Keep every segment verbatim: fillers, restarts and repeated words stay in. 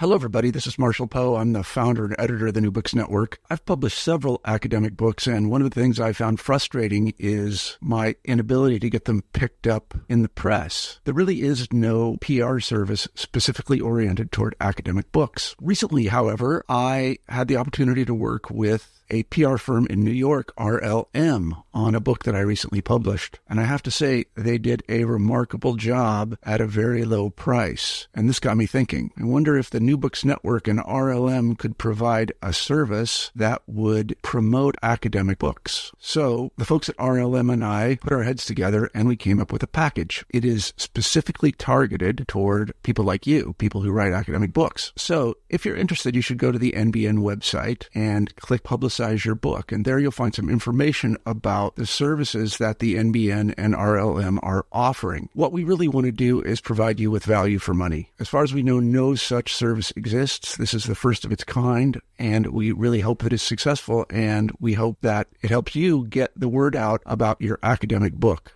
Hello, everybody. This is Marshall Poe. I'm the founder and editor of the New Books Network. I've published several academic books, and one of the things I found frustrating is my inability to get them picked up in the press. There really is no P R service specifically oriented toward academic books. Recently, however, I had the opportunity to work with a P R firm in New York, R L M, on a book that I recently published. And I have to say, they did a remarkable job at a very low price. And this got me thinking. I wonder if the New Books Network and R L M could provide a service that would promote academic books. So the folks at R L M and I put our heads together and we came up with a package. It is specifically targeted toward people like you, people who write academic books. So if you're interested, you should go to the N B N website and click Publicize Your Book. And there you'll find some information about the services that the N B N and R L M are offering. What we really want to do is provide you with value for money. As far as we know, no such service exists. This is the first of its kind, and we really hope that it's successful, and we hope that it helps you get the word out about your academic book.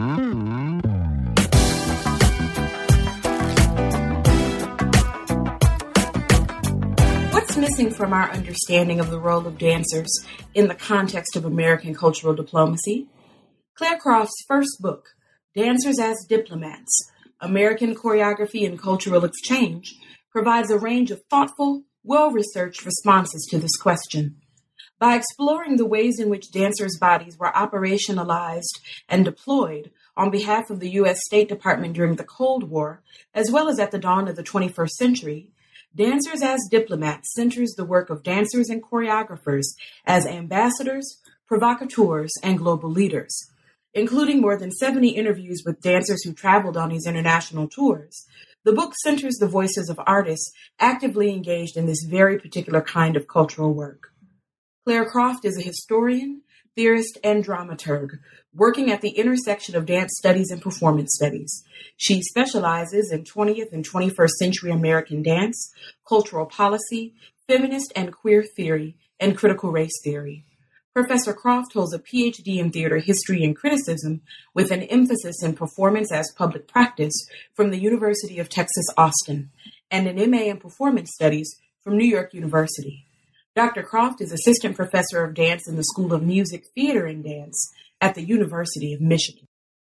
What's missing from our understanding of the role of dancers in the context of American cultural diplomacy? Claire Croft's first book, Dancers as Diplomats, American Choreography and Cultural Exchange, provides a range of thoughtful, well-researched responses to this question. By exploring the ways in which dancers' bodies were operationalized and deployed on behalf of the U S State Department during the Cold War, as well as at the dawn of the twenty-first century, Dancers as Diplomats centers the work of dancers and choreographers as ambassadors, provocateurs, and global leaders. Including more than seventy interviews with dancers who traveled on these international tours, the book centers the voices of artists actively engaged in this very particular kind of cultural work. Claire Croft is a historian, theorist, and dramaturg, working at the intersection of dance studies and performance studies. She specializes in twentieth and twenty-first century American dance, cultural policy, feminist and queer theory, and critical race theory. Professor Croft holds a P H D in theater history and criticism with an emphasis in performance as public practice from the University of Texas, Austin, and an M A in performance studies from New York University. Doctor Croft is assistant professor of dance in the School of Music, Theater, and Dance at the University of Michigan.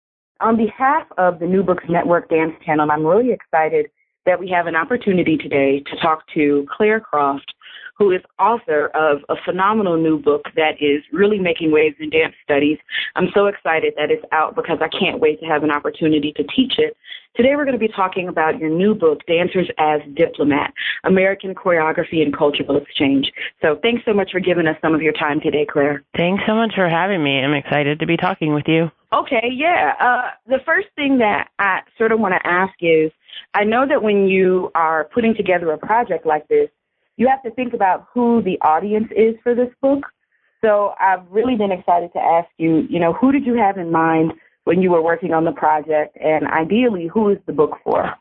On behalf of the New Books Network Dance Channel, I'm really excited that we have an opportunity today to talk to Claire Croft, who is author of a phenomenal new book that is really making waves in dance studies. I'm so excited that it's out because I can't wait to have an opportunity to teach it. Today we're going to be talking about your new book, Dancers as Diplomat, American Choreography and Cultural Exchange. So thanks so much for giving us some of your time today, Claire. Thanks so much for having me. I'm excited to be talking with you. Okay, yeah. Uh, the first thing that I sort of want to ask is, I know that when you are putting together a project like this, you have to think about who the audience is for this book. So I've really been excited to ask you, you know, who did you have in mind when you were working on the project, and ideally, who is the book for?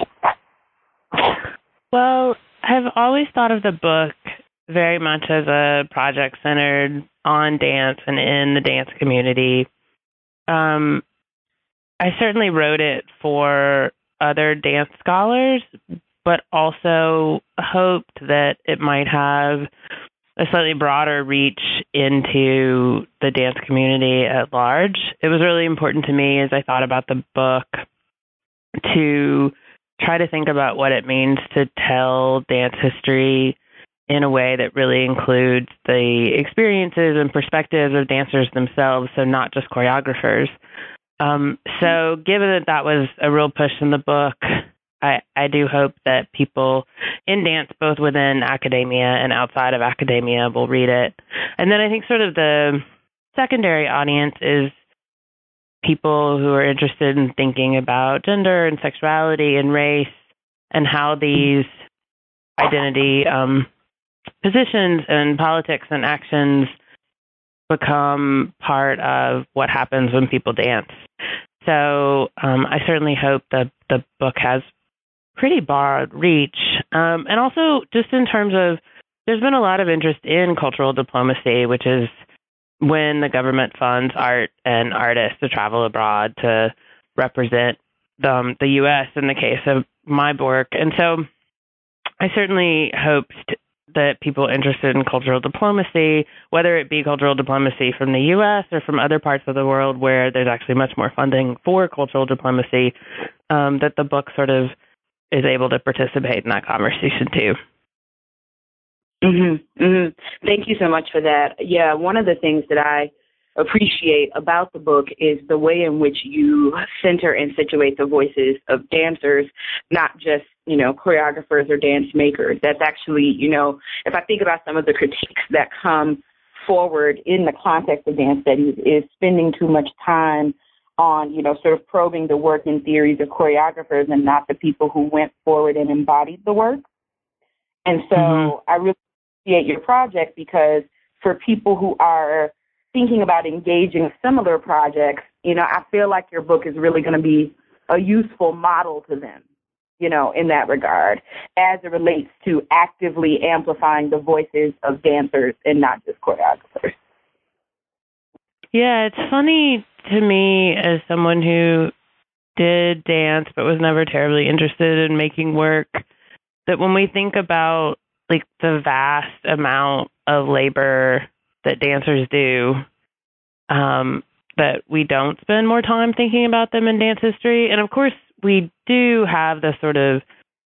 Well, I've always thought of the book very much as a project centered on dance and in the dance community. Um, I certainly wrote it for other dance scholars, but also hoped that it might have a slightly broader reach into the dance community at large. It was really important to me as I thought about the book to try to think about what it means to tell dance history in a way that really includes the experiences and perspectives of dancers themselves, so not just choreographers. Um, so given that that was a real push in the book, I, I do hope that people in dance, both within academia and outside of academia, will read it. And then I think sort of the secondary audience is people who are interested in thinking about gender and sexuality and race and how these identity um, positions and politics and actions become part of what happens when people dance. So um, I certainly hope that the book has pretty broad reach. Um, and also just in terms of, there's been a lot of interest in cultural diplomacy, which is when the government funds art and artists to travel abroad to represent um, the U S in the case of my work. And so I certainly hoped that people interested in cultural diplomacy, whether it be cultural diplomacy from the U S or from other parts of the world where there's actually much more funding for cultural diplomacy, um, that the book sort of is able to participate in that conversation too. Mm-hmm, mm-hmm. Thank you so much for that. Yeah, one of the things that I appreciate about the book is the way in which you center and situate the voices of dancers, not just, you know, choreographers or dance makers. That's actually, you know, if I think about some of the critiques that come forward in the context of dance studies, is spending too much time on, you know, sort of probing the work and theories of choreographers and not the people who went forward and embodied the work. And so mm-hmm. I really appreciate your project, because for people who are thinking about engaging with similar projects, you know, I feel like your book is really going to be a useful model to them, you know, in that regard, as it relates to actively amplifying the voices of dancers and not just choreographers. Yeah, it's funny to me, as someone who did dance but was never terribly interested in making work, that when we think about like the vast amount of labor that dancers do, um, that we don't spend more time thinking about them in dance history. And of course, we do have the sort of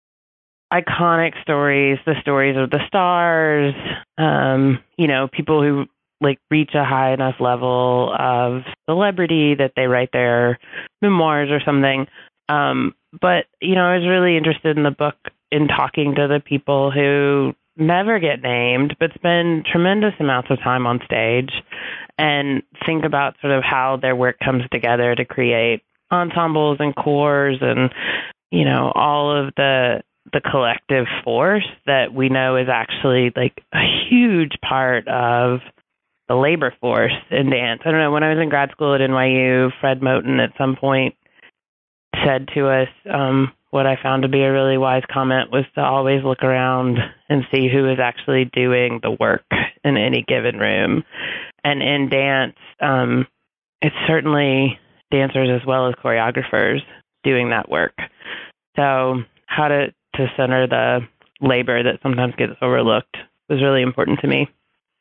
iconic stories, the stories of the stars, um, you know, people who like reach a high enough level of celebrity that they write their memoirs or something. Um, but, you know, I was really interested in the book in talking to the people who never get named, but spend tremendous amounts of time on stage and think about sort of how their work comes together to create ensembles and corps and, you know, all of the the collective force that we know is actually like a huge part of the labor force in dance. I don't know, when I was in grad school at N Y U, Fred Moten at some point said to us, um, what I found to be a really wise comment was to always look around and see who is actually doing the work in any given room. And in dance, um, it's certainly dancers as well as choreographers doing that work. So how to, to center the labor that sometimes gets overlooked was really important to me.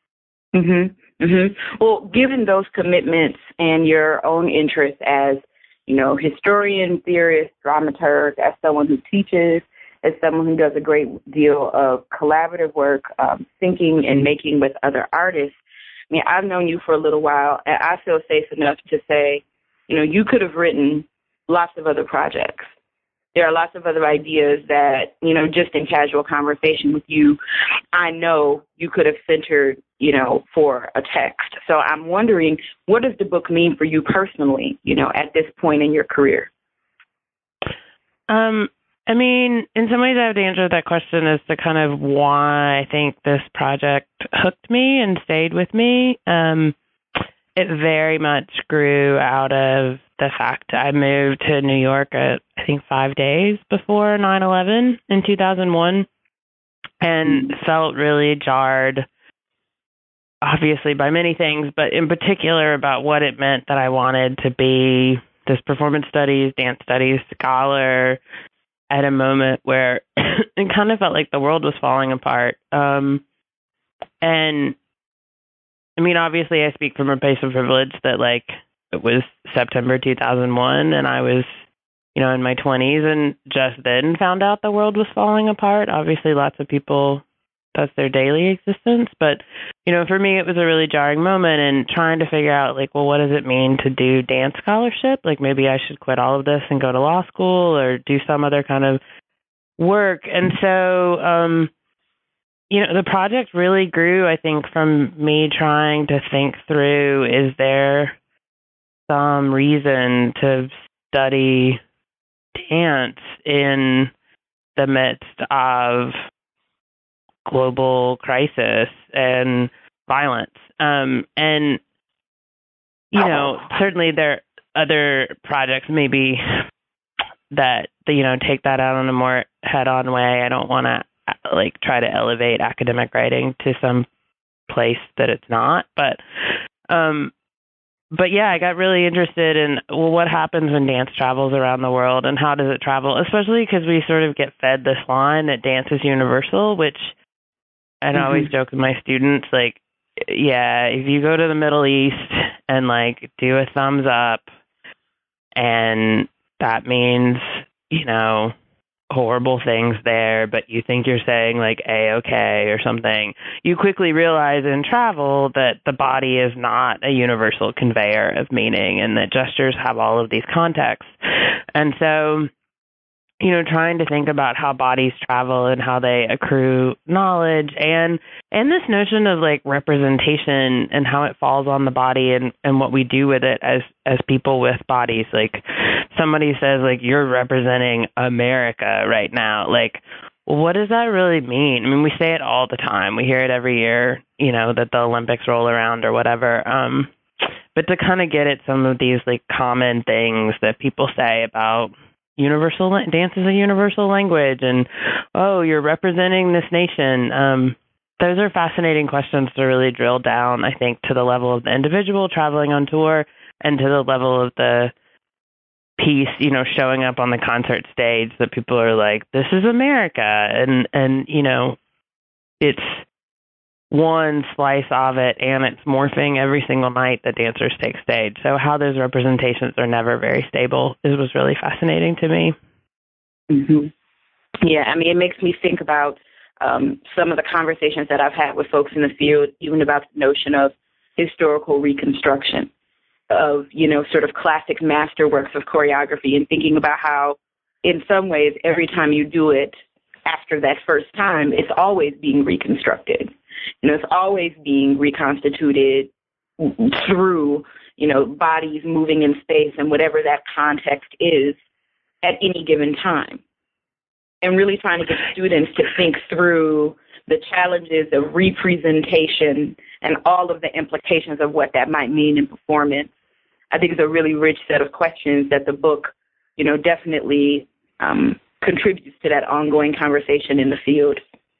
Mm-hmm. Mm-hmm. Well, given those commitments and your own interest as, you know, historian, theorist, dramaturg, as someone who teaches, as someone who does a great deal of collaborative work, um, thinking and making with other artists, I mean, I've known you for a little while, and I feel safe enough to say, you know, you could have written lots of other projects. There are lots of other ideas that, you know, just in casual conversation with you, I know you could have centered, you know, for a text. So I'm wondering, what does the book mean for you personally, you know, at this point in your career? Um, I mean, in some ways I have to answer that question as to kind of why I think this project hooked me and stayed with me. Um, it very much grew out of the fact I moved to New York at, I think, five days before nine eleven in two thousand one and felt really jarred, obviously, by many things, but in particular about what it meant that I wanted to be this performance studies, dance studies scholar at a moment where it kind of felt like the world was falling apart. Um, and I mean, obviously, I speak from a place of privilege that, like, it was September two thousand one, and I was, you know, in my twenties, and just then found out the world was falling apart. Obviously, lots of people, that's their daily existence. But, you know, for me, it was a really jarring moment, and trying to figure out, like, well, what does it mean to do dance scholarship? Like, maybe I should quit all of this and go to law school or do some other kind of work. And so, um, you know, the project really grew, I think, from me trying to think through, is there some reason to study dance in the midst of global crisis and violence? Um, and, you know, certainly there are other projects maybe that, you know, take that out in a more head-on way. I don't want to, like, try to elevate academic writing to some place that it's not. But, um, but yeah, I got really interested in, well, what happens when dance travels around the world and how does it travel, especially because we sort of get fed this line that dance is universal, which I mm-hmm. always joke with my students, like, yeah, if you go to the Middle East and like do a thumbs up and that means, you know, horrible things there, but you think you're saying like A-okay or something, you quickly realize in travel that the body is not a universal conveyor of meaning and that gestures have all of these contexts. And so, you know, trying to think about how bodies travel and how they accrue knowledge and and this notion of like representation and how it falls on the body and, and what we do with it as, as people with bodies. Like somebody says, like, you're representing America right now. Like, what does that really mean? I mean, we say it all the time. We hear it every year, you know, that the Olympics roll around or whatever. Um, but to kind of get at some of these like common things that people say about universal dance is a universal language and, oh, you're representing this nation. Um, those are fascinating questions to really drill down, I think, to the level of the individual traveling on tour and to the level of the piece, you know, showing up on the concert stage that people are like, this is America. And, and, you know, it's one slice of it and it's morphing every single night that dancers take stage. So how those representations are never very stable is was really fascinating to me. Mm-hmm. Yeah, I mean, it makes me think about um, some of the conversations that I've had with folks in the field, even about the notion of historical reconstruction of, you know, sort of classic masterworks of choreography and thinking about how, in some ways, every time you do it after that first time, it's always being reconstructed. You know, it's always being reconstituted through, you know, bodies moving in space and whatever that context is at any given time. And really trying to get students to think through the challenges of representation and all of the implications of what that might mean in performance. I think it's a really rich set of questions that the book, you know, definitely um, contributes to that ongoing conversation in the field.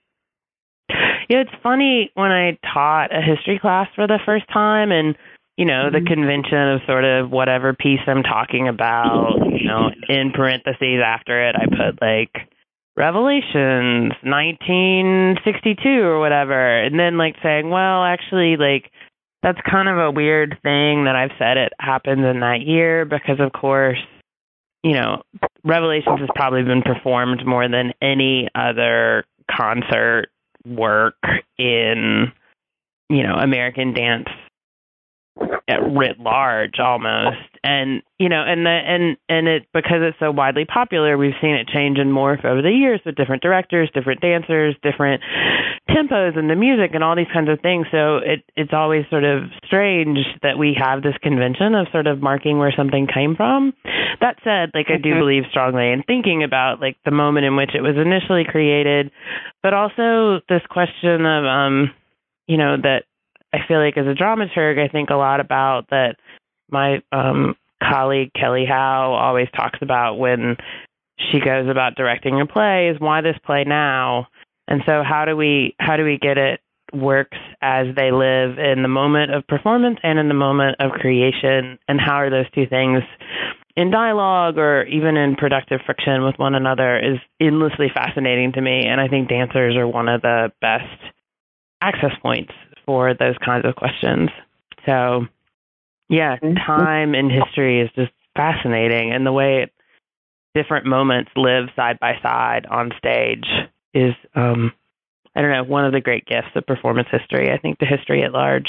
Yeah, it's funny when I taught a history class for the first time and, you know, mm-hmm. the convention of sort of whatever piece I'm talking about, you know, in parentheses after it, I put like Revelations, nineteen sixty-two or whatever. And then like saying, well, actually, like, that's kind of a weird thing that I've said it happens in that year because, of course, you know, Revelations has probably been performed more than any other concert work in, you know, American dance writ large almost. And, you know, and the, and, and it, because it's so widely popular, we've seen it change and morph over the years with different directors, different dancers, different tempos in the music and all these kinds of things. So it, it's always sort of strange that we have this convention of sort of marking where something came from. That said, like, I do believe strongly in thinking about like the moment in which it was initially created, but also this question of, um, you know, that I feel like as a dramaturg, I think a lot about that my um, colleague Kelly Howe always talks about when she goes about directing a play is why this play now? And so how do we how do we get it works as they live in the moment of performance and in the moment of creation? And how are those two things in dialogue or even in productive friction with one another is endlessly fascinating to me. And I think dancers are one of the best access points for those kinds of questions. So, yeah, time and history is just fascinating. And the way different moments live side by side on stage is, um, I don't know, one of the great gifts of performance history, I think, to history at large.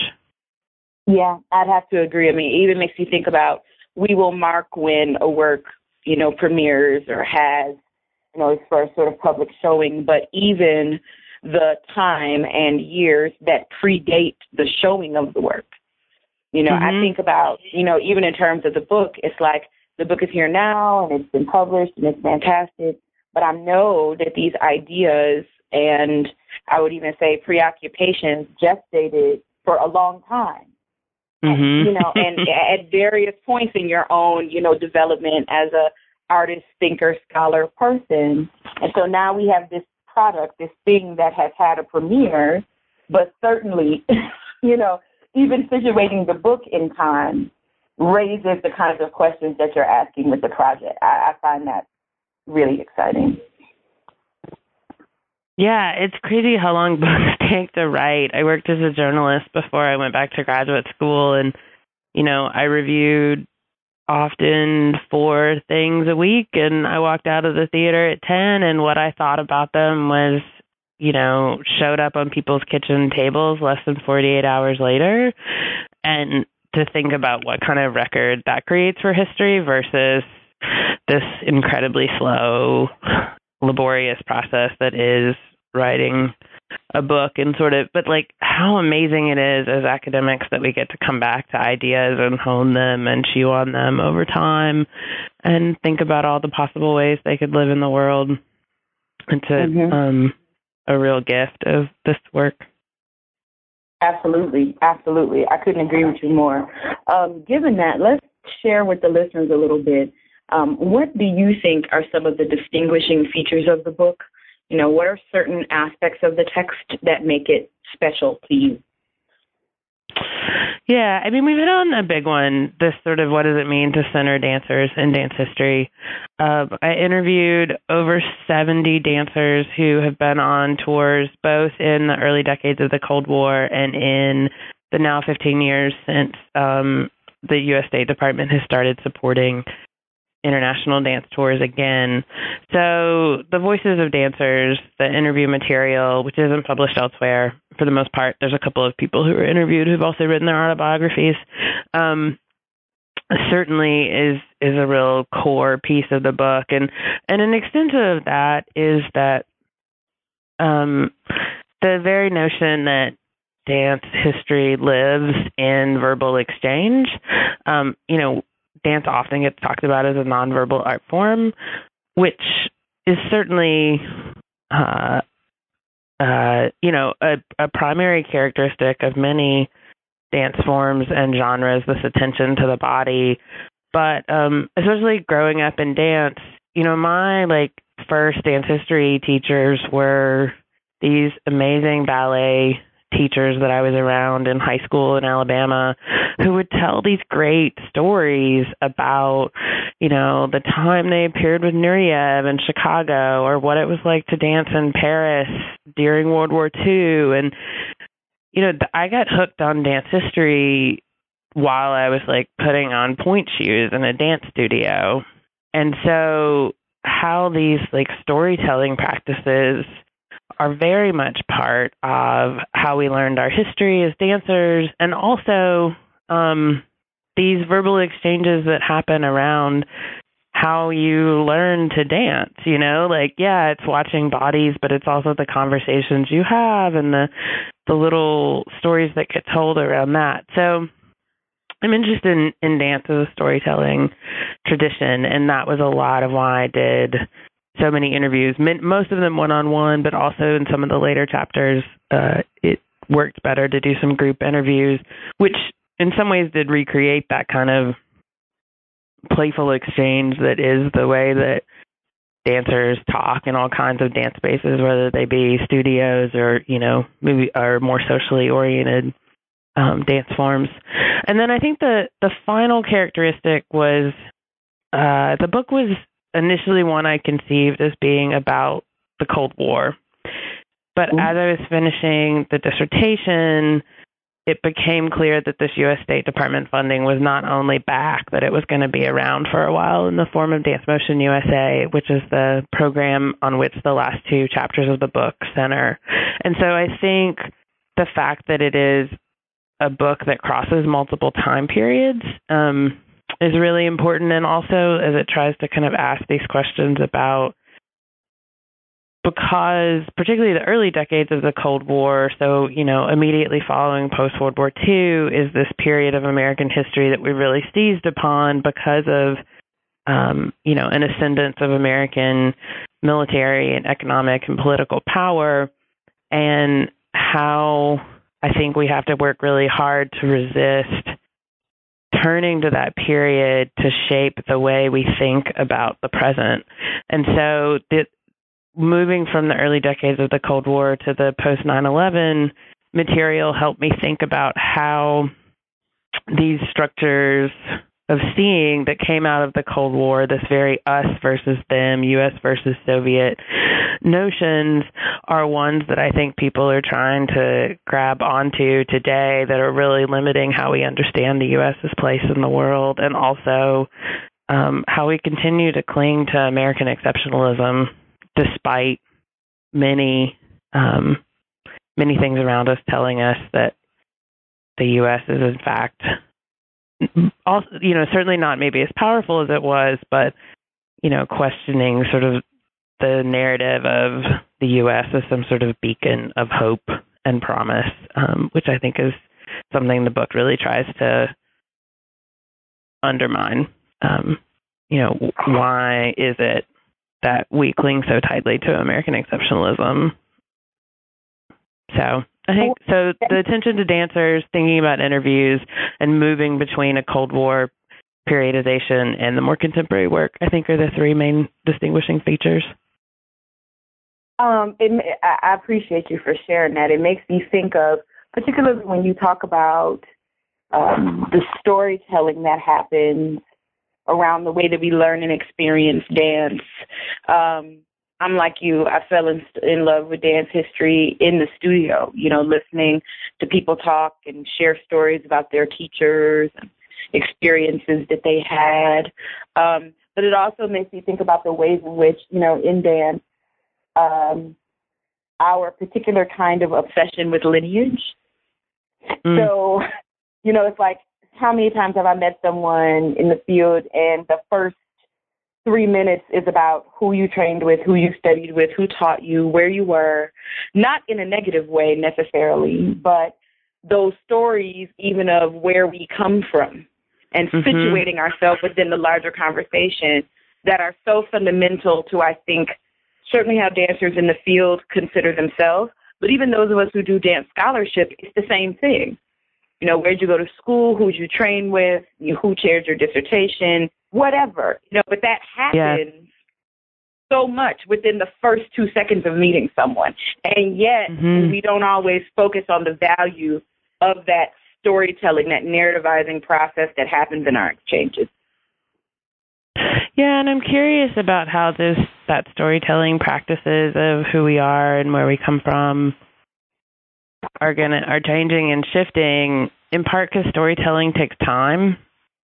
Yeah, I'd have to agree. I mean, it even makes you think about, we will mark when a work, you know, premieres or has, you know, its first sort of public showing, but even the time and years that predate the showing of the work. You know, mm-hmm. I think about, you know, even in terms of the book, it's like the book is here now and it's been published and it's fantastic, but I know that these ideas and I would even say preoccupations gestated for a long time. Mm-hmm. And, you know, and at various points in your own, you know, development as a artist, thinker, scholar, person. And so now we have this product, this thing that has had a premiere, but certainly, you know, even situating the book in time, raises the kinds of questions that you're asking with the project. I, I find that really exciting. Yeah, it's crazy how long books take to write. I worked as a journalist before I went back to graduate school, and, you know, I reviewed often four things a week, and I walked out of the theater at ten, and what I thought about them was, you know, showed up on people's kitchen tables less than forty-eight hours later. And to think about what kind of record that creates for history versus this incredibly slow, laborious process that is writing a book, and sort of, but like how amazing it is as academics that we get to come back to ideas and hone them and chew on them over time and think about all the possible ways they could live in the world. It's a, mm-hmm. um, a real gift of this work. Absolutely. Absolutely. I couldn't agree with you more. Um, given that, let's share with the listeners a little bit. Um, what do you think are some of the distinguishing features of the book? You know, what are certain aspects of the text that make it special to you? Yeah, I mean, we've hit on a big one, this sort of what does it mean to center dancers in dance history. Uh, I interviewed over seventy dancers who have been on tours both in the early decades of the Cold War and in the now fifteen years since um, the U S State Department has started supporting international dance tours again. So the voices of dancers, the interview material, which isn't published elsewhere for the most part, there's a couple of people who were interviewed who've also written their autobiographies, um, certainly is is a real core piece of the book. And, and an extent of that is that um, the very notion that dance history lives in verbal exchange, um, you know, dance often gets talked about as a nonverbal art form, which is certainly, uh, uh, you know, a, a primary characteristic of many dance forms and genres, this attention to the body. But um, especially growing up in dance, you know, my like first dance history teachers were these amazing ballet teachers that I was around in high school in Alabama who would tell these great stories about, you know, the time they appeared with Nureyev in Chicago or what it was like to dance in Paris during World War Two. And, you know, I got hooked on dance history while I was like putting on pointe shoes in a dance studio. And so how these like storytelling practices are very much part of how we learned our history as dancers, and also um, these verbal exchanges that happen around how you learn to dance, you know, like, yeah, it's watching bodies, but it's also the conversations you have and the the little stories that get told around that. So I'm interested in, in dance as a storytelling tradition, and that was a lot of why I did so many interviews, most of them one-on-one, but also in some of the later chapters, uh, it worked better to do some group interviews, which in some ways did recreate that kind of playful exchange that is the way that dancers talk in all kinds of dance spaces, whether they be studios or, you know, maybe are more socially oriented um, dance forms. And then I think the, the final characteristic was uh, the book was initially one I conceived as being about the Cold War. But mm-hmm. as I was finishing the dissertation, it became clear that this U S State Department funding was not only back, but it was going to be around for a while in the form of Dance Motion U S A, which is the program on which the last two chapters of the book center. And so I think the fact that it is a book that crosses multiple time periods um, is really important. And also as it tries to kind of ask these questions about, because particularly the early decades of the Cold War, so, you know, immediately following post-World War Two is this period of American history that we really seized upon because of, um, you know, an ascendance of American military and economic and political power, and how I think we have to work really hard to resist turning to that period to shape the way we think about the present. And so the moving from the early decades of the Cold War to the post nine eleven material helped me think about how these structures of seeing that came out of the Cold War, this very us versus them, U S versus Soviet notions, are ones that I think people are trying to grab onto today that are really limiting how we understand the U S's place in the world, and also um, how we continue to cling to American exceptionalism despite many um, many things around us telling us that the U S is in fact also, you know, certainly not maybe as powerful as it was, but, you know, questioning sort of the narrative of the U S as some sort of beacon of hope and promise, um, which I think is something the book really tries to undermine. Um, you know, why is it that we cling so tightly to American exceptionalism? So I think so. The attention to dancers, thinking about interviews, and moving between a Cold War periodization and the more contemporary work, I think, are the three main distinguishing features. Um, it, I appreciate you for sharing that. It makes me think of, particularly when you talk about um, the storytelling that happens around the way that we learn and experience dance. Um, I'm like you. I fell in, in love with dance history in the studio, you know, listening to people talk and share stories about their teachers and experiences that they had. Um, but it also makes me think about the ways in which, you know, in dance, um, our particular kind of obsession with lineage. Mm. So, you know, it's like, how many times have I met someone in the field and the first three minutes is about who you trained with, who you studied with, who taught you, where you were, not in a negative way necessarily, but those stories even of where we come from and mm-hmm. situating ourselves within the larger conversation that are so fundamental to, I think, certainly how dancers in the field consider themselves, but even those of us who do dance scholarship, it's the same thing. You know, where'd you go to school, who'd you train with, you, who chaired your dissertation, whatever, you know, but that happens yeah. so much within the first two seconds of meeting someone. And yet mm-hmm. we don't always focus on the value of that storytelling, that narrativizing process that happens in our exchanges. Yeah, and I'm curious about how this that storytelling practices of who we are and where we come from are gonna are changing and shifting, in part because storytelling takes time.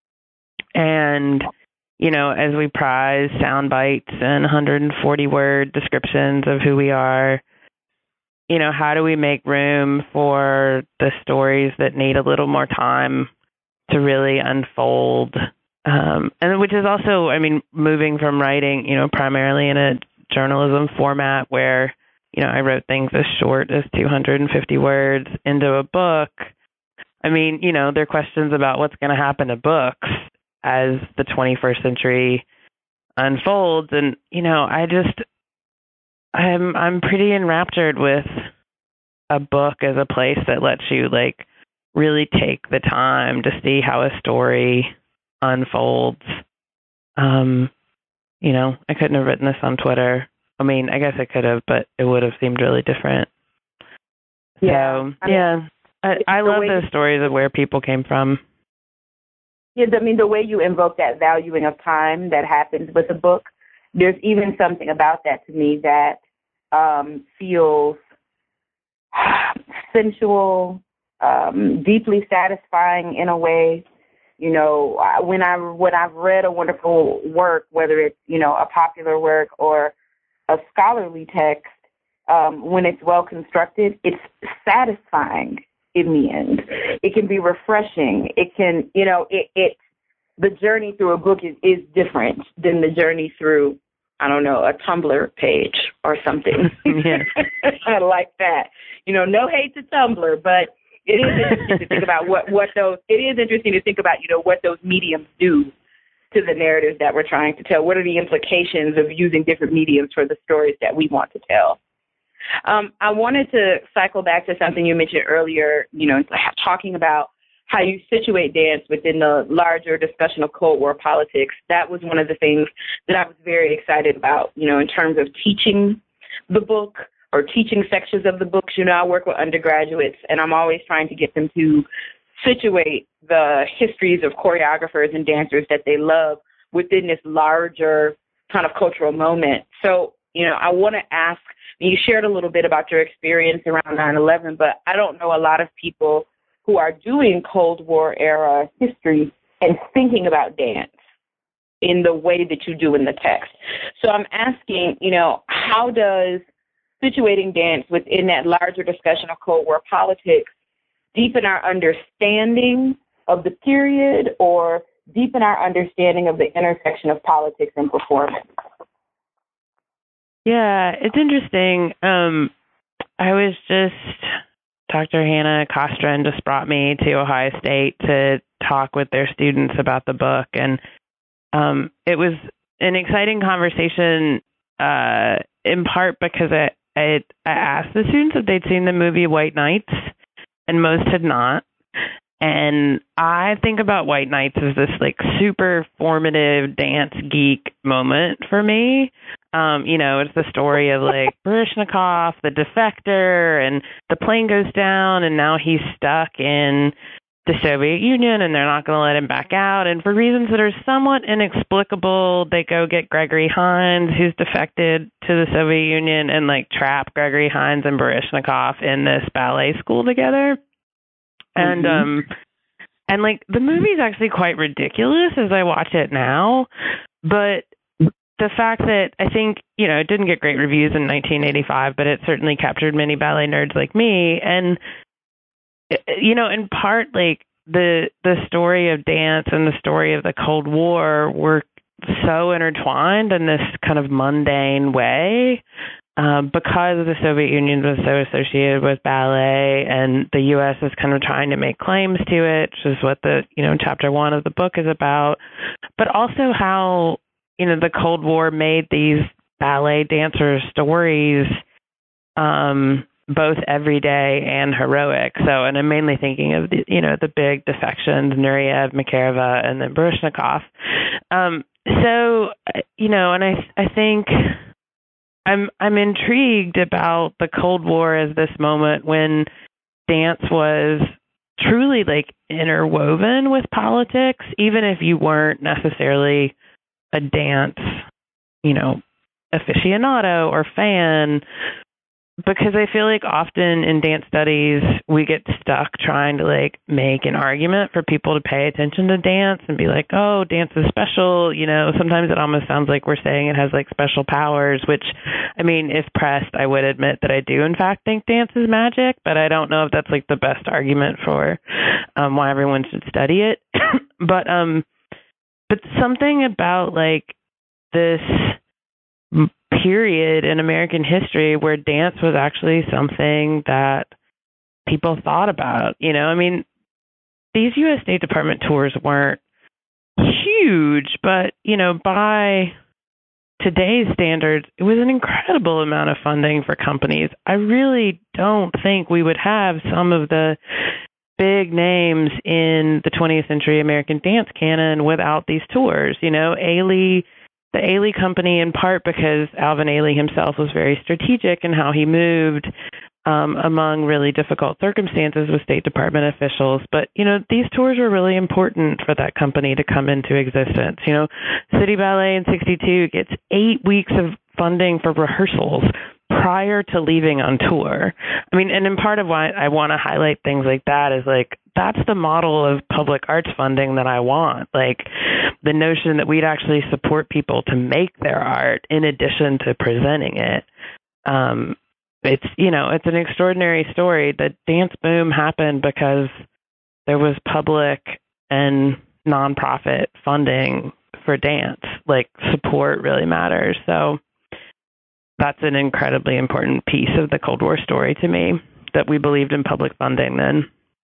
And, you know, as we prize sound bites and one hundred forty word descriptions of who we are, you know, how do we make room for the stories that need a little more time to really unfold? Um, and which is also, I mean, moving from writing, you know, primarily in a journalism format where, you know, I wrote things as short as two hundred fifty words into a book. I mean, you know, there are questions about what's going to happen to books as the twenty-first century unfolds. And, you know, I just, I'm, I'm pretty enraptured with a book as a place that lets you, like, really take the time to see how a story unfolds. Um, you know, I couldn't have written this on Twitter. I mean, I guess I could have, but it would have seemed really different. Yeah. So, I mean, yeah, I, I love those stories of where people came from. Yeah, I mean, the way you invoke that valuing of time that happens with a book, there's even something about that to me that um, feels sensual, um, deeply satisfying in a way. You know, when I when I've read a wonderful work, whether it's, you know, a popular work or a scholarly text, um, when it's well constructed, it's satisfying in the end. It can be refreshing. It can, you know, it, it the journey through a book is, is different than the journey through, I don't know, a Tumblr page or something. Yeah. I like that. You know, no hate to Tumblr, but it is interesting to think about what, what those, it is interesting to think about, you know, what those mediums do to the narratives that we're trying to tell. What are the implications of using different mediums for the stories that we want to tell? Um, I wanted to cycle back to something you mentioned earlier, you know, talking about how you situate dance within the larger discussion of Cold War politics. That was one of the things that I was very excited about, you know, in terms of teaching the book or teaching sections of the books. You know, I work with undergraduates, and I'm always trying to get them to situate the histories of choreographers and dancers that they love within this larger kind of cultural moment. So, you know, I want to ask, you shared a little bit about your experience around nine eleven, but I don't know a lot of people who are doing Cold War era history and thinking about dance in the way that you do in the text. So I'm asking, you know, how does situating dance within that larger discussion of Cold War politics deepen our understanding of the period or deepen our understanding of the intersection of politics and performance? Yeah, it's interesting. Um, I was just, Doctor Hannah Costrin just brought me to Ohio State to talk with their students about the book. And um, it was an exciting conversation uh, in part because I, I, I asked the students if they'd seen the movie White Nights, and most had not. And I think about White Nights as this like super formative dance geek moment for me. Um, you know, it's the story of like Baryshnikov, the defector, and the plane goes down and now he's stuck in the Soviet Union and they're not going to let him back out. And for reasons that are somewhat inexplicable, they go get Gregory Hines, who's defected to the Soviet Union, and like trap Gregory Hines and Baryshnikov in this ballet school together. And, mm-hmm. um, and like the movie's actually quite ridiculous as I watch it now, but the fact that I think, you know, it didn't get great reviews in nineteen eighty-five, but it certainly captured many ballet nerds like me. And, you know, in part, like the, the story of dance and the story of the Cold War were so intertwined in this kind of mundane way. Um, because the Soviet Union was so associated with ballet and the U S is kind of trying to make claims to it, which is what the, you know, chapter one of the book is about, but also how, you know, the Cold War made these ballet dancer stories um, both everyday and heroic. So, and I'm mainly thinking of, the, you know, the big defections, Nureyev, Makarova, and then Baryshnikov. Um, so, you know, and I, I think... I'm I'm intrigued about the Cold War as this moment when dance was truly like interwoven with politics, even if you weren't necessarily a dance, you know, aficionado or fan, because I feel like often in dance studies, we get stuck trying to like make an argument for people to pay attention to dance and be like, oh, dance is special. You know, sometimes it almost sounds like we're saying it has like special powers, which, I mean, if pressed, I would admit that I do in fact think dance is magic, but I don't know if that's like the best argument for um, why everyone should study it. but, um, but something about like this period in American history where dance was actually something that people thought about. You know, I mean, these U S State Department tours weren't huge, but, you know, by today's standards, it was an incredible amount of funding for companies. I really don't think we would have some of the big names in the twentieth century American dance canon without these tours. You know, Ailey, the Ailey Company, in part because Alvin Ailey himself was very strategic in how he moved um, among really difficult circumstances with State Department officials. But, you know, these tours were really important for that company to come into existence. You know, City Ballet in sixty-two gets eight weeks of funding for rehearsals prior to leaving on tour. I mean, and in part of why I want to highlight things like that is like, that's the model of public arts funding that I want. Like the notion that we'd actually support people to make their art in addition to presenting it. Um, it's, you know, it's an extraordinary story. The dance boom happened because there was public and nonprofit funding for dance. Like support really matters. So that's an incredibly important piece of the Cold War story to me, that we believed in public funding then.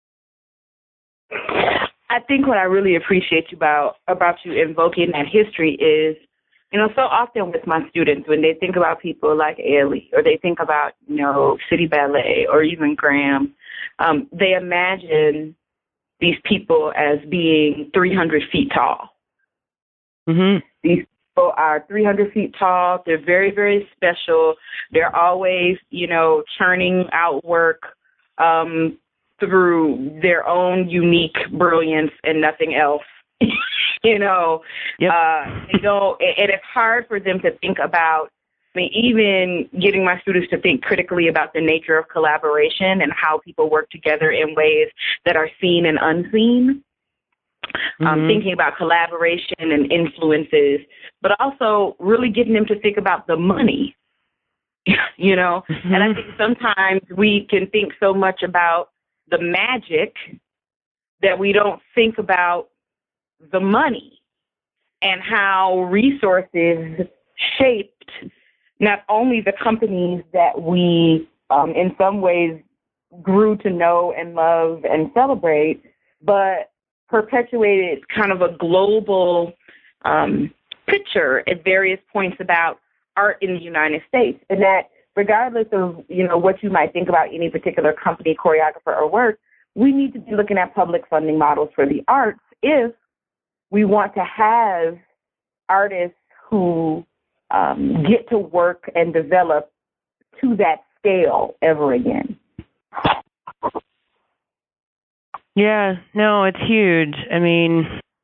I think what I really appreciate about about you invoking that history is, you know, so often with my students, when they think about people like Ailey or they think about, you know, City Ballet or even Graham, um, they imagine these people as being three hundred feet tall. Mm-hmm. These people are three hundred feet tall. They're very, very special. They're always, you know, churning out work. Um, through their own unique brilliance and nothing else. you know, yep. uh, they don't, and it's hard for them to think about, I mean, even getting my students to think critically about the nature of collaboration and how people work together in ways that are seen and unseen. Mm-hmm. Um, thinking about collaboration and influences, but also really getting them to think about the money, you know. Mm-hmm. And I think sometimes we can think so much about the magic that we don't think about the money and how resources shaped not only the companies that we, um, in some ways, grew to know and love and celebrate, but perpetuated kind of a global um, picture at various points about art in the United States. And that regardless of, you know, what you might think about any particular company, choreographer, or work, we need to be looking at public funding models for the arts if we want to have artists who um, get to work and develop to that scale ever again. Yeah, no, it's huge. I mean,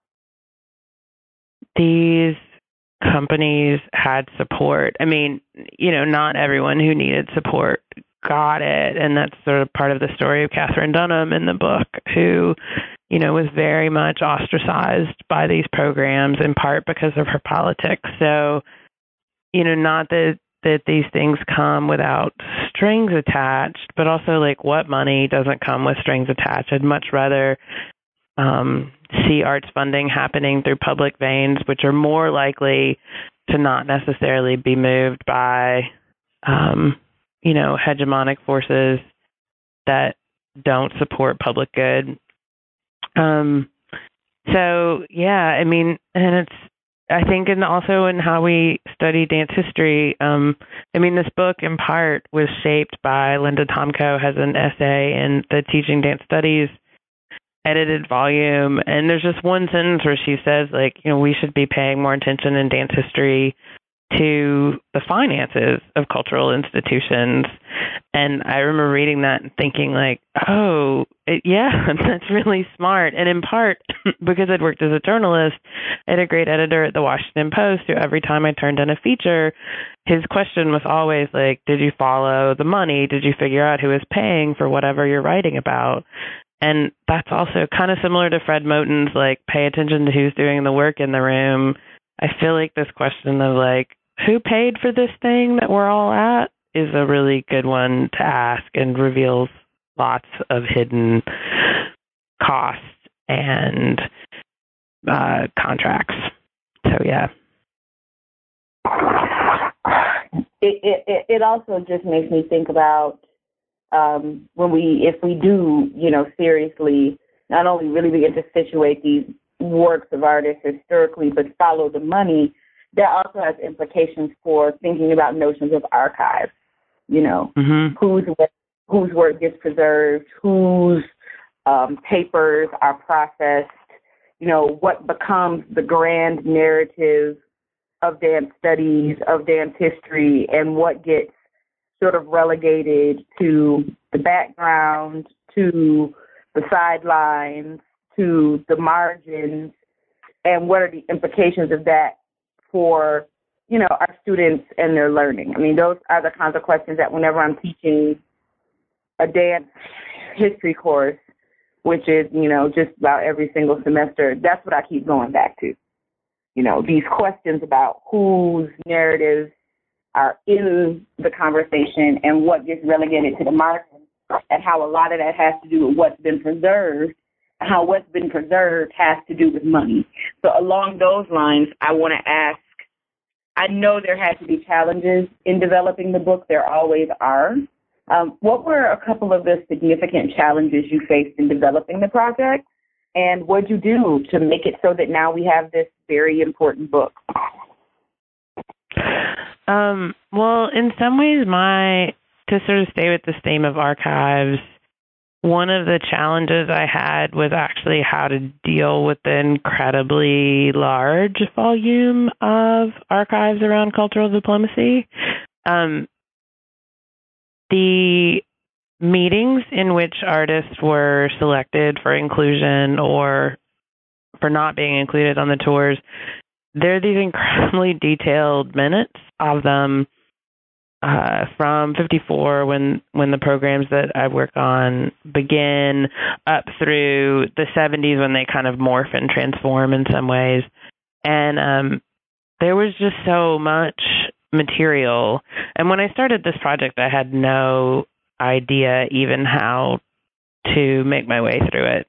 these companies had support. I mean, you know, not everyone who needed support got it. And that's sort of part of the story of Katherine Dunham in the book, who, you know, was very much ostracized by these programs in part because of her politics. So, you know, not that that these things come without strings attached, but also like what money doesn't come with strings attached. I'd much rather um, see arts funding happening through public veins, which are more likely to not necessarily be moved by, um, you know, hegemonic forces that don't support public good. Um, so, yeah, I mean, and it's, I think, and also in how we study dance history, um, I mean, this book in part was shaped by Linda Tomko, has an essay in the Teaching Dance Studies edited volume. And there's just one sentence where she says, like, you know, we should be paying more attention in dance history to the finances of cultural institutions. And I remember reading that and thinking like, oh, it, yeah, that's really smart. And in part, because I'd worked as a journalist, I had a great editor at the Washington Post who every time I turned in a feature, his question was always like, did you follow the money? Did you figure out who is paying for whatever you're writing about? And that's also kind of similar to Fred Moten's, like, pay attention to who's doing the work in the room. I feel like this question of, like, who paid for this thing that we're all at is a really good one to ask and reveals lots of hidden costs and uh, contracts. So, yeah. It, it, it also just makes me think about um, when we, if we do, you know, seriously, not only really begin to situate these works of artists historically, but follow the money, that also has implications for thinking about notions of archives. You know, mm-hmm. whose whose work gets preserved, whose um, papers are processed. You know, what becomes the grand narrative of dance studies, of dance history, and what gets sort of relegated to the background, to the sidelines, to the margins, and what are the implications of that for, you know, our students and their learning. I mean, those are the kinds of questions that whenever I'm teaching a dance history course, which is, you know, just about every single semester, that's what I keep going back to. You know, these questions about whose narratives are in the conversation and what gets relegated to the margin, and how a lot of that has to do with what's been preserved, and how what's been preserved has to do with money. So along those lines, I want to ask, I know there had to be challenges in developing the book. There always are. Um, what were a couple of the significant challenges you faced in developing the project? And what did you do to make it so that now we have this very important book? Um, well, in some ways, my, to sort of stay with this theme of archives, one of the challenges I had was actually how to deal with the incredibly large volume of archives around cultural diplomacy. Um, the meetings in which artists were selected for inclusion or for not being included on the tours, there are these incredibly detailed minutes of them uh, from fifty-four, when, when the programs that I work on begin, up through the seventies when they kind of morph and transform in some ways. And um, there was just so much material. And when I started this project, I had no idea even how to make my way through it.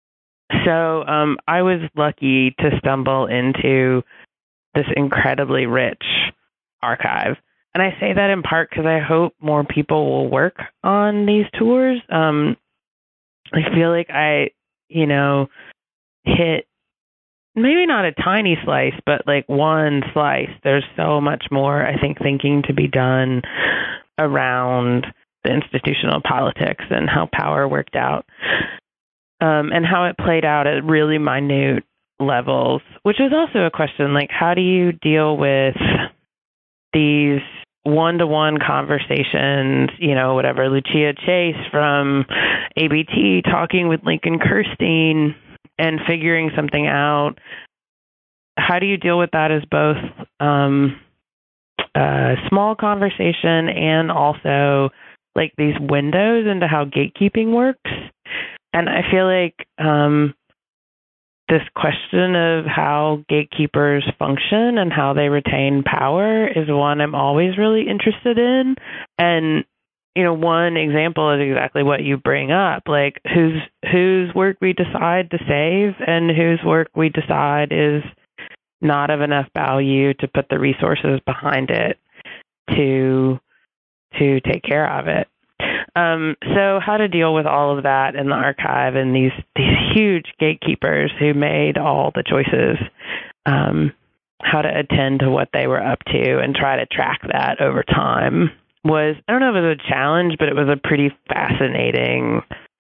So um, I was lucky to stumble into this incredibly rich archive. And I say that in part because I hope more people will work on these tours. Um, I feel like I, you know, hit maybe not a tiny slice, but like one slice. There's so much more, I think, thinking to be done around the institutional politics and how power worked out, um, and how it played out at really minute levels, which is also a question, like, how do you deal with these one-to-one conversations, you know, whatever, Lucia Chase from A B T talking with Lincoln Kirstein and figuring something out. How do you deal with that as both um, a small conversation and also like these windows into how gatekeeping works? And I feel like um, this question of how gatekeepers function and how they retain power is one I'm always really interested in. And, you know, one example is exactly what you bring up, like whose whose work we decide to save and whose work we decide is not of enough value to put the resources behind it to to take care of it. Um, so how to deal with all of that in the archive and these, these huge gatekeepers who made all the choices, um, how to attend to what they were up to and try to track that over time was, I don't know if it was a challenge, but it was a pretty fascinating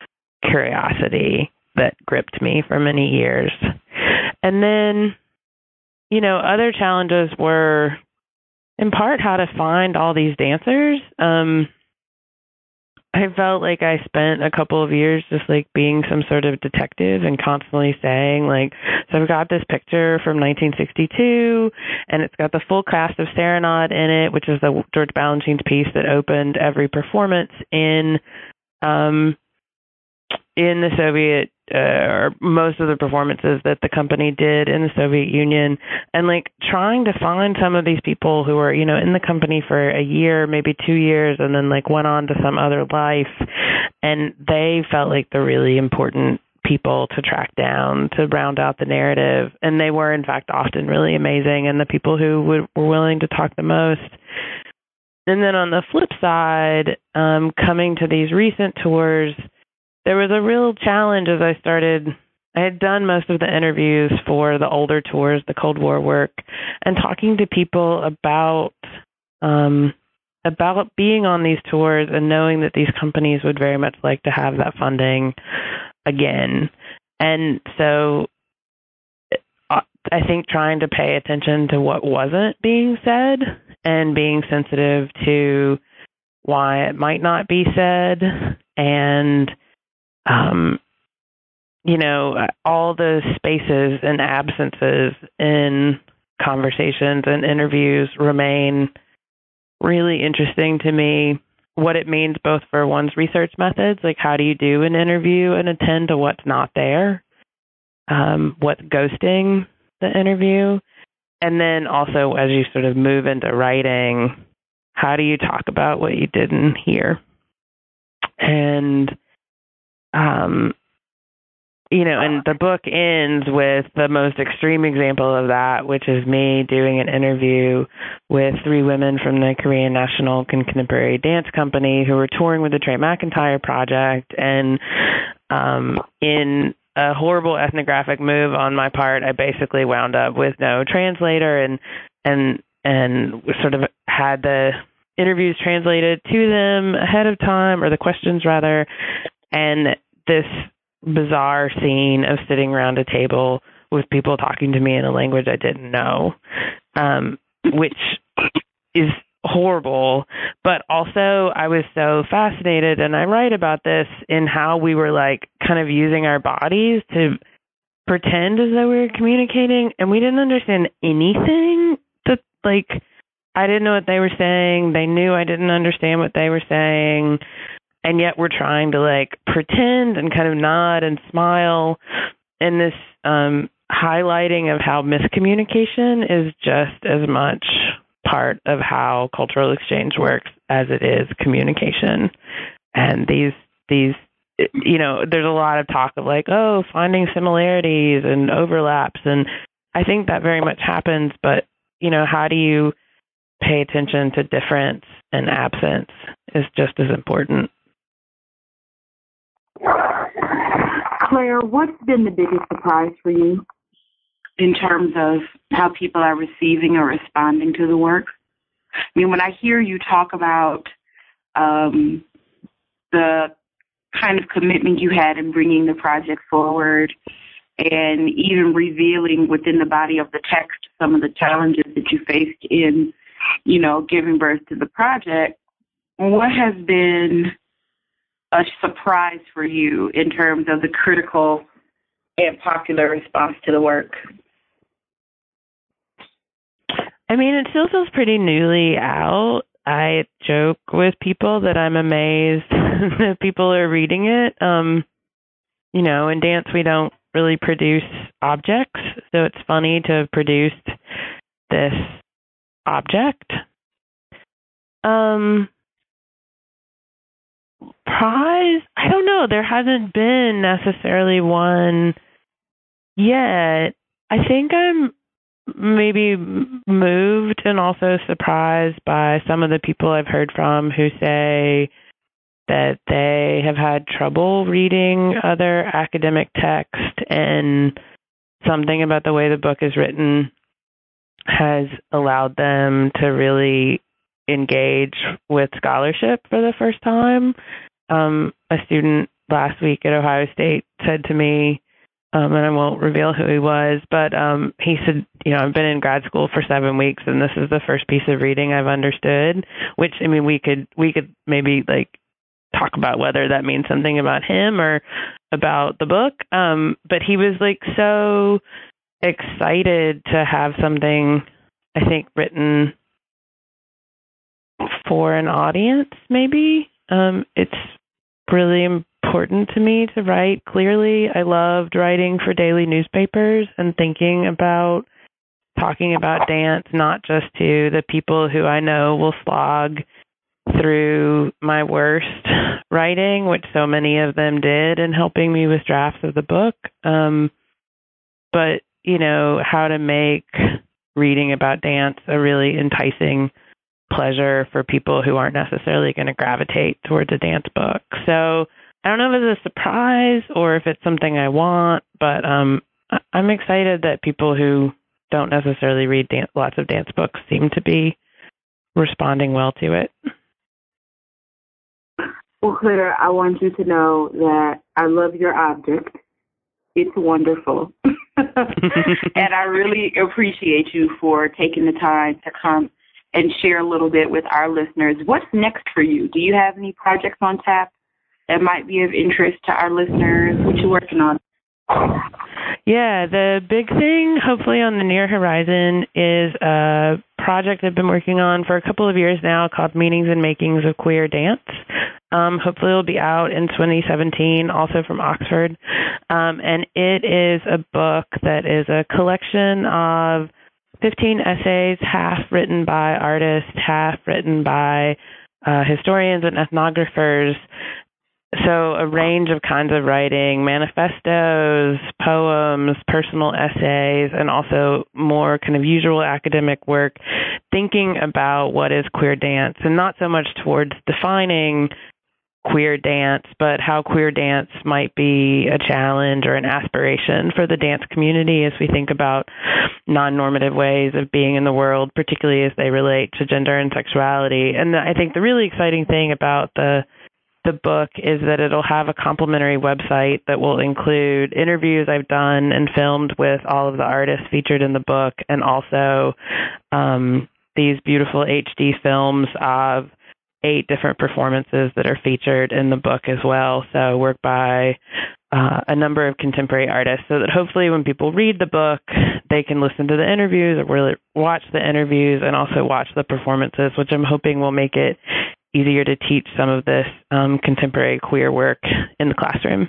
curiosity that gripped me for many years. And then, you know, other challenges were in part how to find all these dancers. Um, I felt like I spent a couple of years just like being some sort of detective and constantly saying like, so I've got this picture from nineteen sixty-two and it's got the full cast of Serenade in it, which is the George Balanchine's piece that opened every performance in, um, in the Soviet, uh, or most of the performances that the company did in the Soviet Union, and like trying to find some of these people who were, you know, in the company for a year, maybe two years, and then like went on to some other life. And they felt like the really important people to track down to round out the narrative. And they were, in fact, often really amazing and the people who would, were willing to talk the most. And then on the flip side, um, coming to these recent tours, there was a real challenge as I started. I had done most of the interviews for the older tours, the Cold War work, and talking to people about um, about being on these tours and knowing that these companies would very much like to have that funding again. And so I think trying to pay attention to what wasn't being said and being sensitive to why it might not be said, and Um, you know, all the spaces and absences in conversations and interviews remain really interesting to me. What it means both for one's research methods, like how do you do an interview and attend to what's not there, um, what's ghosting the interview, and then also as you sort of move into writing, how do you talk about what you didn't hear? And Um, you know, and the book ends with the most extreme example of that, which is me doing an interview with three women from the Korean National Contemporary Dance Company who were touring with the Trey McIntyre Project. And um, in a horrible ethnographic move on my part, I basically wound up with no translator and and and sort of had the interviews translated to them ahead of time, or the questions rather, and this bizarre scene of sitting around a table with people talking to me in a language I didn't know, um, which is horrible. But also I was so fascinated, and I write about this, in how we were like kind of using our bodies to pretend as though we were communicating, and we didn't understand anything. That, like, I didn't know what they were saying. They knew I didn't understand what they were saying. And yet we're trying to like pretend and kind of nod and smile. And this um, highlighting of how miscommunication is just as much part of how cultural exchange works as it is communication. And these, these, you know, there's a lot of talk of like, oh, finding similarities and overlaps. And I think that very much happens. But, you know, how do you pay attention to difference and absence is just as important. Claire, what's been the biggest surprise for you in terms of how people are receiving or responding to the work? I mean, when I hear you talk about um, the kind of commitment you had in bringing the project forward and even revealing within the body of the text some of the challenges that you faced in, you know, giving birth to the project, what has been a surprise for you in terms of the critical and popular response to the work? I mean, it still feels pretty newly out. I joke with people that I'm amazed that people are reading it. Um, you know, in dance, we don't really produce objects, so it's funny to have produced this object. Um, prize? I don't know. There hasn't been necessarily one yet. I think I'm maybe moved and also surprised by some of the people I've heard from who say that they have had trouble reading other academic text, and something about the way the book is written has allowed them to really engage with scholarship for the first time. Um, a student last week at Ohio State said to me, um, and I won't reveal who he was, but um, he said, you know, I've been in grad school for seven weeks, and this is the first piece of reading I've understood. Which, I mean, we could we could maybe like talk about whether that means something about him or about the book. Um, but he was like so excited to have something, I think, written for an audience, maybe. Um, it's really important to me to write clearly. I loved writing for daily newspapers and thinking about talking about dance, not just to the people who I know will slog through my worst writing, which so many of them did in helping me with drafts of the book. Um, but, you know, how to make reading about dance a really enticing pleasure for people who aren't necessarily going to gravitate towards a dance book. So I don't know if it's a surprise or if it's something I want, but um, I'm excited that people who don't necessarily read dance, lots of dance books seem to be responding well to it. Well, Claire, I want you to know that I love your object. It's wonderful. And I really appreciate you for taking the time to come and share a little bit with our listeners. What's next for you? Do you have any projects on tap that might be of interest to our listeners? What you working on? Yeah, the big thing, hopefully on the near horizon, is a project I've been working on for a couple of years now called Meanings and Makings of Queer Dance. Um, hopefully it'll be out in twenty seventeen, also from Oxford. Um, and it is a book that is a collection of fifteen essays, half written by artists, half written by uh, historians and ethnographers. So a range of kinds of writing, manifestos, poems, personal essays, and also more kind of usual academic work, thinking about what is queer dance, and not so much towards defining queer dance, but how queer dance might be a challenge or an aspiration for the dance community as we think about non-normative ways of being in the world, particularly as they relate to gender and sexuality. And I think the really exciting thing about the the book is that it'll have a complimentary website that will include interviews I've done and filmed with all of the artists featured in the book, and also um, these beautiful H D films of eight different performances that are featured in the book as well. So work by uh, a number of contemporary artists, so that hopefully when people read the book, they can listen to the interviews or really watch the interviews and also watch the performances, which I'm hoping will make it easier to teach some of this um, contemporary queer work in the classroom.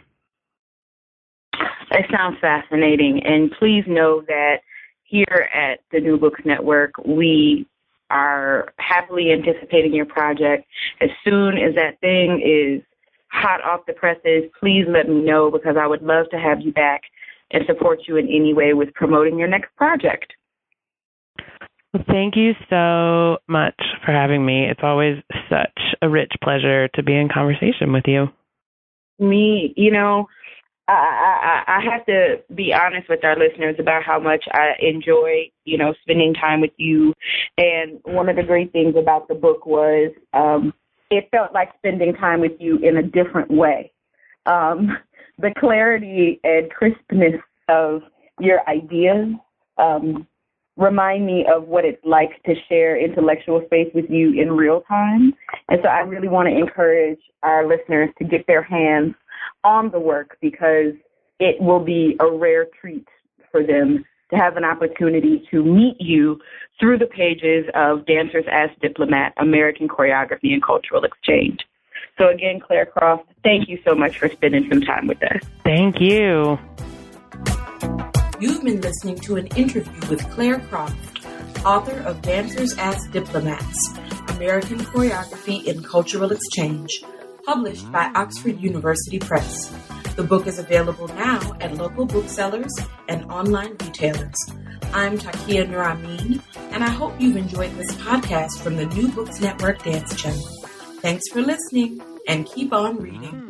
It sounds fascinating. And please know that here at the New Books Network, we are happily anticipating your project. As soon as that thing is hot off the presses, please let me know, because I would love to have you back and support you in any way with promoting your next project. Well, thank you so much for having me. It's always such a rich pleasure to be in conversation with you. Me, you know, I, I, I have to be honest with our listeners about how much I enjoy, you know, spending time with you. And one of the great things about the book was um, it felt like spending time with you in a different way. Um, the clarity and crispness of your ideas um, remind me of what it's like to share intellectual space with you in real time. And so I really want to encourage our listeners to get their hands on the work, because it will be a rare treat for them to have an opportunity to meet you through the pages of Dancers as Diplomat, American Choreography and Cultural Exchange. So again, Claire Croft, thank you so much for spending some time with us. Thank you. You've been listening to an interview with Claire Croft, author of Dancers as Diplomats, American Choreography and Cultural Exchange, published by Oxford University Press. The book is available now at local booksellers and online retailers. I'm Takia Nur-Amin, and I hope you've enjoyed this podcast from the New Books Network Dance Channel. Thanks for listening, and keep on reading.